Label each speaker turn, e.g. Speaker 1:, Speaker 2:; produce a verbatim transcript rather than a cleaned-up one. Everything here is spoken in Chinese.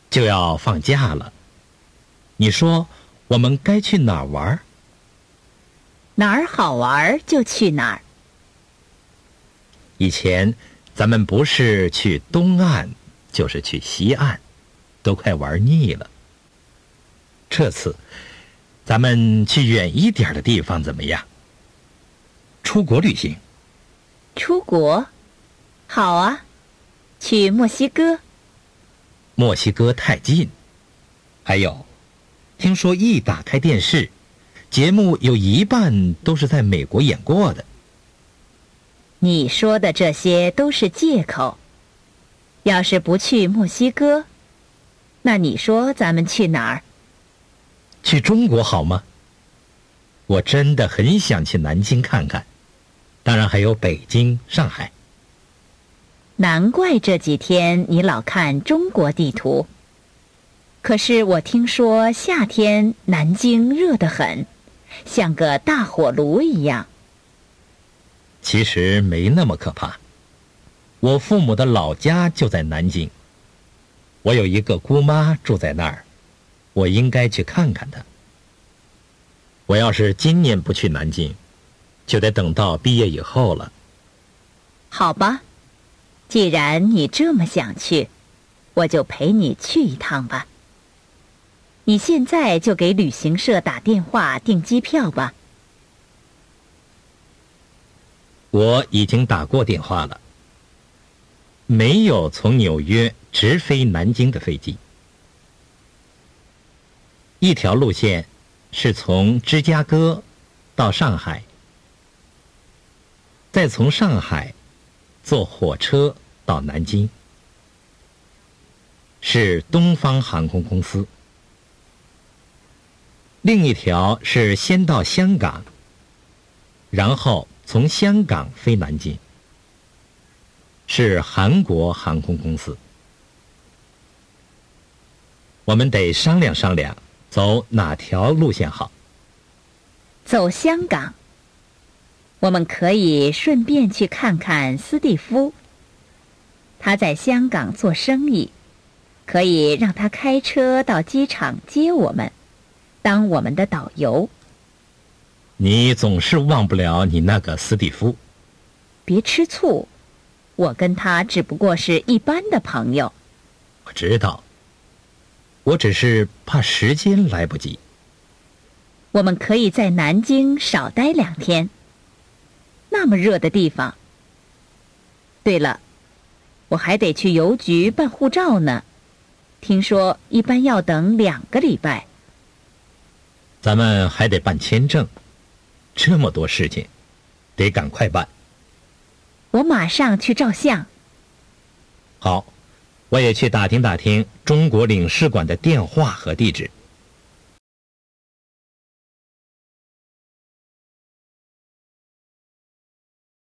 Speaker 1: 就要放假了，你说我们该去哪儿玩？
Speaker 2: 哪儿好玩就去哪儿。
Speaker 1: 以前咱们不是去东岸，就是去西岸，都快玩腻了。这次咱们去远一点的地方怎么样？出国旅行。
Speaker 2: 出国？好啊，去墨西哥。
Speaker 1: 墨西哥太近。还有，听说一打开电视，节目有一半都是在美国演过的。
Speaker 2: 你说的这些都是借口。要是不去墨西哥，那你说咱们去哪儿？
Speaker 1: 去中国好吗？我真的很想去南京看看，当然还有北京、上海。
Speaker 2: 难怪这几天你老看中国地图。可是我听说夏天南京热得很，像个大火炉一样。
Speaker 1: 其实没那么可怕。我父母的老家就在南京，我有一个姑妈住在那儿，我应该去看看她。我要是今年不去南京，就得等到毕业以后了。
Speaker 2: 好吧，既然你这么想去，我就陪你去一趟吧。你现在就给旅行社打电话订机票吧。
Speaker 1: 我已经打过电话了，没有从纽约直飞南京的飞机。一条路线是从芝加哥到上海，再从上海坐火车到南京，是东方航空公司。另一条是先到香港，然后从香港飞南京，是韩国航空公司。我们得商量商量，走哪条路线好。
Speaker 2: 走香港，我们可以顺便去看看斯蒂夫。他在香港做生意，可以让他开车到机场接我们，当我们的导游。
Speaker 1: 你总是忘不了你那个斯蒂夫。
Speaker 2: 别吃醋，我跟他只不过是一般的朋友。
Speaker 1: 我知道，我只是怕时间来不及。
Speaker 2: 我们可以在南京少待两天，那么热的地方。对了，我还得去邮局办护照呢，听说一般要等两个礼拜。
Speaker 1: 咱们还得办签证，这么多事情，得赶快办。
Speaker 2: 我马上去照相。
Speaker 1: 好，我也去打听打听中国领事馆的电话和地址。